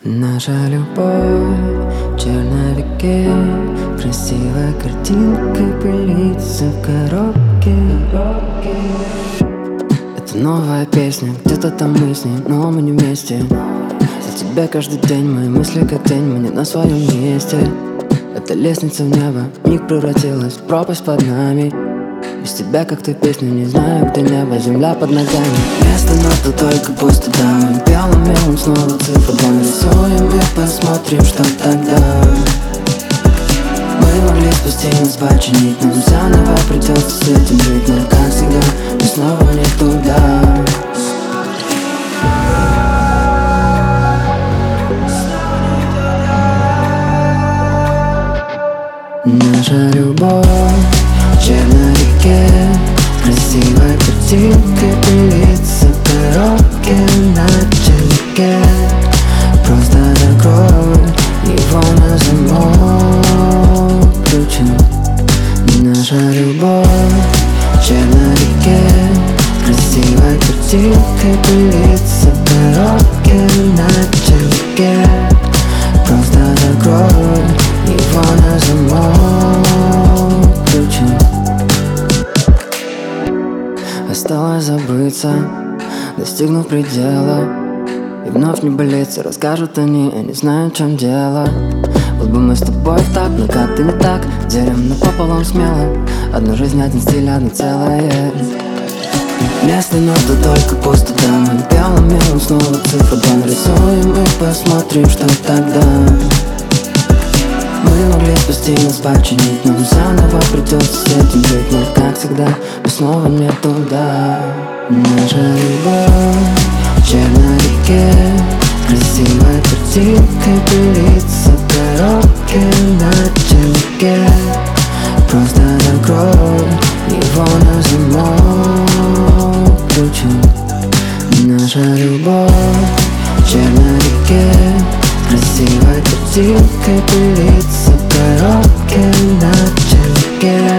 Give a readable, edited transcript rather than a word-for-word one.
Наша любовь в черновике, красивая картинка пылится в коробке. Это новая песня, где-то там мы с ней, но мы не вместе. За тебя каждый день мои мысли как тень, мы не на своем месте. Эта лестница в небо миг превратилась в пропасть под нами. Без тебя, как ты песню, не знаю, где небо, земля под ногами. Место, но тут только пусто, да. Мы белым мелом снова цифры нарисуем и посмотрим, что тогда. Мы могли спасти нас, починить, но заново придется с этим жить. Но как всегда, мы снова не туда. Наша любовь в черновике, красивая картинка пылится в коробке на чердаке. Просто закрой его на замок ключом. Наша любовь в черновике, красивая картинка пылится в коробке на чердаке. Просто закрой его на замок ключом. Осталось забыться, достигнув предела, и вновь не болеться, расскажут они, я не знаю, в чем дело. Вот бы мы с тобой так, но как-то не так. Делим напополам смело, одну жизнь, один стиль, одно целое. Место, но тут только пусто, да. Мы белым мелом снова цифры нарисуем и посмотрим, что тогда. Мы могли спасти нас, починить, но заново придется с этим жить. Но как всегда, мы снова не туда. Наша любовь в черновике, красивая картинка пылится в коробке на чердаке. Просто закрой его на замок ключом. Наша любовь в черновике, красивая картинка пылится в коробке на чердаке.